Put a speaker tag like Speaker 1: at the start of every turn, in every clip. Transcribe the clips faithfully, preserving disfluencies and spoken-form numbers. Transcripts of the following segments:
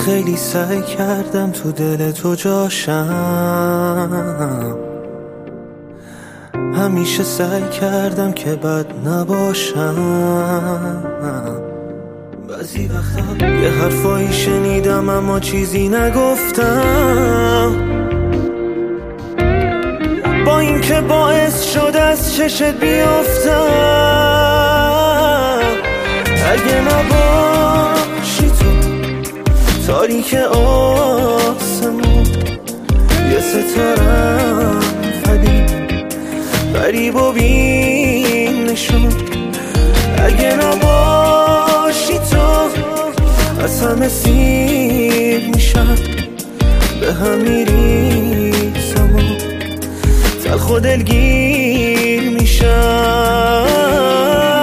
Speaker 1: خیلی سعی کردم تو دل تو جاشم، همیشه سعی کردم که بد نباشم. بعضی وقتا یه حرفایی شنیدم اما چیزی نگفتم، با این که باعث شد از چشت بیافتم. اگه نباشی تو تاریک آسمون، یه ستارم پدید غریب و بین نشون. اگه نباشی تو از همه سیر میشم، به هم میریزم و تلخ و دلگیر میشم.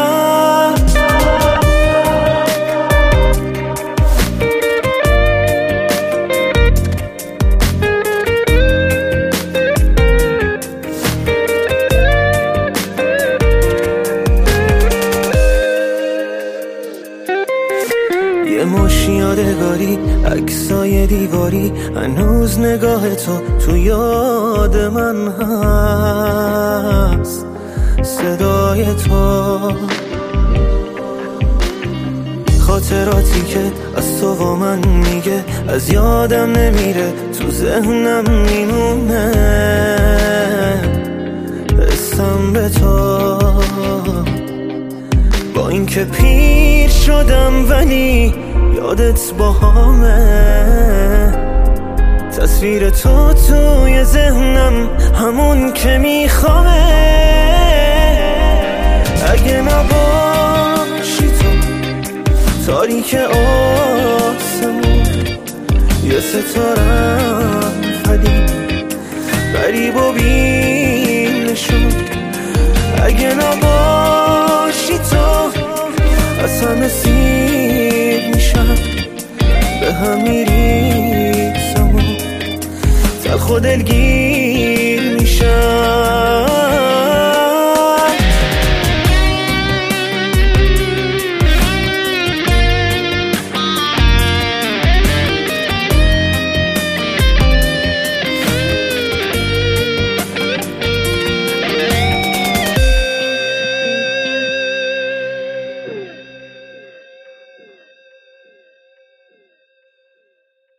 Speaker 1: یه مش یادگاری، عکسای دیواری، هنوز نگاه تو تو یاد من هست. صدای تو، خاطراتی که از تو با من میگه، از یادم نمیره، تو ذهنم میمونه. حسم به تو، با اینکه پیر شدم ولی یادت باهامه. تصویر تو توی ذهنم همون که میخوامه. اگه نباشی تو تاریک آسمون، یه ستارم پدید غریب و بین نشون. اگه نباشی تو از همه سیر میشم، به هم میریزم و تلخ و دلگیر میشم.